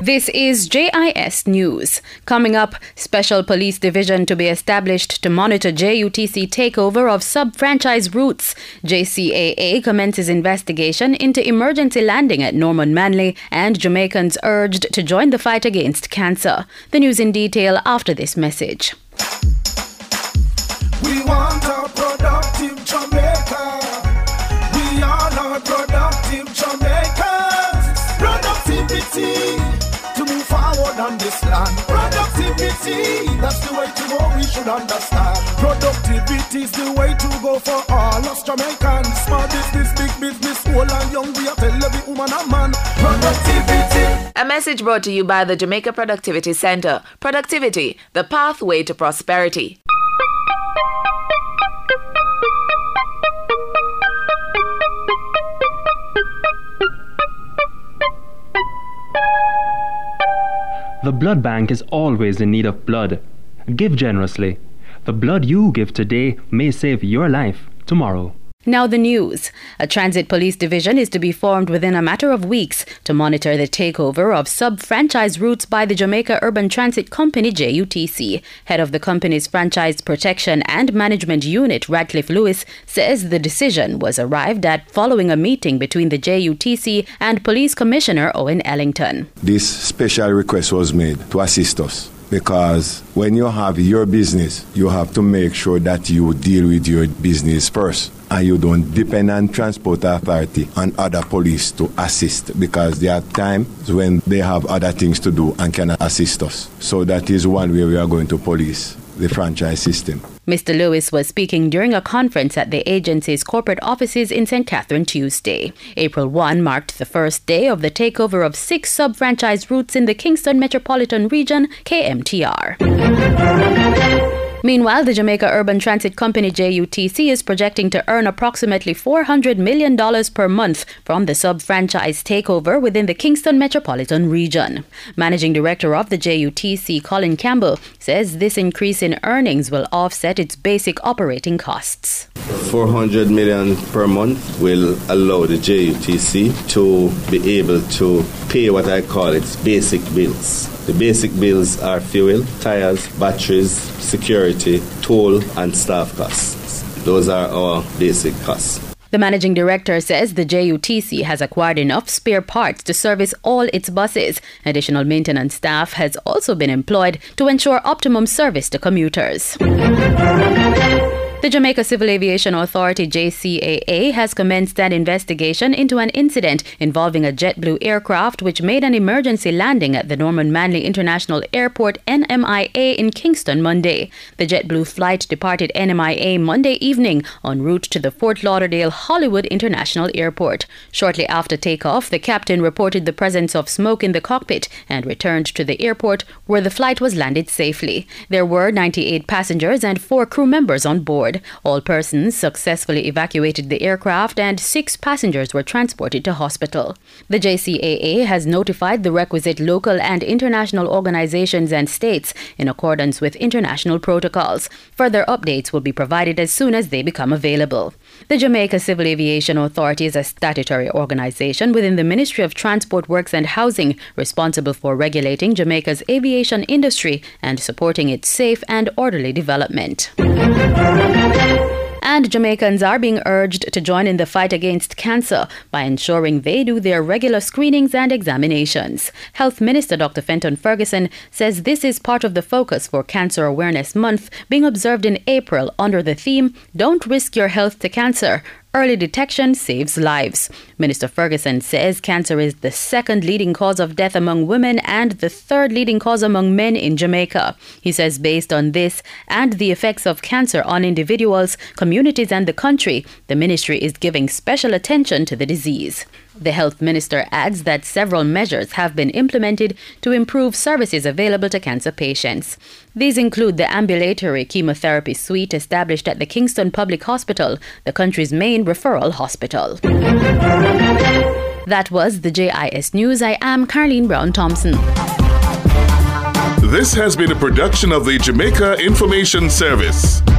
This is JIS News. Coming up, special police division to be established to monitor JUTC takeover of sub-franchise routes. JCAA commences investigation into emergency landing at Norman Manley, and Jamaicans urged to join the fight against cancer. The news in detail after this message. We want a productive Jamaica. We are not productive Jamaicans. Productivity to move forward on this land. Productivity, that's the way to go, we should understand. Productivity is the way to go for all us Jamaicans. Small business, big business, old and young, we are tell every woman and man. Productivity. A message brought to you by the Jamaica Productivity Center. Productivity, the pathway to prosperity. The blood bank is always in need of blood. Give generously. The blood you give today may save your life tomorrow. Now the news. A transit police division is to be formed within a matter of weeks to monitor the takeover of sub-franchise routes by the Jamaica Urban Transit Company, JUTC. Head of the company's Franchise Protection and Management Unit, Radcliffe Lewis, says the decision was arrived at following a meeting between the JUTC and Police Commissioner Owen Ellington. This special request was made to assist us, because when you have your business, you have to make sure that you deal with your business first, and you don't depend on Transport Authority and other police to assist, because there are times when they have other things to do and cannot assist us. So that is one way we are going to police the franchise system. Mr. Lewis was speaking during a conference at the agency's corporate offices in St. Catherine Tuesday. April 1 marked the first day of the takeover of 6 sub-franchise routes in the Kingston Metropolitan Region, KMTR. Meanwhile, the Jamaica Urban Transit Company, JUTC, is projecting to earn approximately $400 million per month from the sub-franchise takeover within the Kingston Metropolitan Region. Managing Director of the JUTC, Colin Campbell, says this increase in earnings will offset its basic operating costs. $400 million per month will allow the JUTC to be able to pay what I call its basic bills. The basic bills are fuel, tires, batteries, security, toll, and staff costs. Those are our basic costs. The managing director says the JUTC has acquired enough spare parts to service all its buses. Additional maintenance staff has also been employed to ensure optimum service to commuters. The Jamaica Civil Aviation Authority, JCAA, has commenced an investigation into an incident involving a JetBlue aircraft which made an emergency landing at the Norman Manley International Airport, NMIA, in Kingston Monday. The JetBlue flight departed NMIA Monday evening en route to the Fort Lauderdale Hollywood International Airport. Shortly after takeoff, the captain reported the presence of smoke in the cockpit and returned to the airport, where the flight was landed safely. There were 98 passengers and 4 crew members on board. All persons successfully evacuated the aircraft and 6 passengers were transported to hospital. The JCAA has notified the requisite local and international organizations and states in accordance with international protocols. Further updates will be provided as soon as they become available. The Jamaica Civil Aviation Authority is a statutory organization within the Ministry of Transport Works and Housing, responsible for regulating Jamaica's aviation industry and supporting its safe and orderly development. And Jamaicans are being urged to join in the fight against cancer by ensuring they do their regular screenings and examinations. Health Minister Dr. Fenton Ferguson says this is part of the focus for Cancer Awareness Month, being observed in April under the theme, "Don't Risk Your Health to Cancer. Early detection saves lives." Minister Ferguson says cancer is the 2nd leading cause of death among women and the 3rd leading cause among men in Jamaica. He says based on this and the effects of cancer on individuals, communities and the country, the ministry is giving special attention to the disease. The health minister adds that several measures have been implemented to improve services available to cancer patients. These include the ambulatory chemotherapy suite established at the Kingston Public Hospital, the country's main referral hospital. That was the JIS News. I am Carleen Brown-Thompson. This has been a production of the Jamaica Information Service.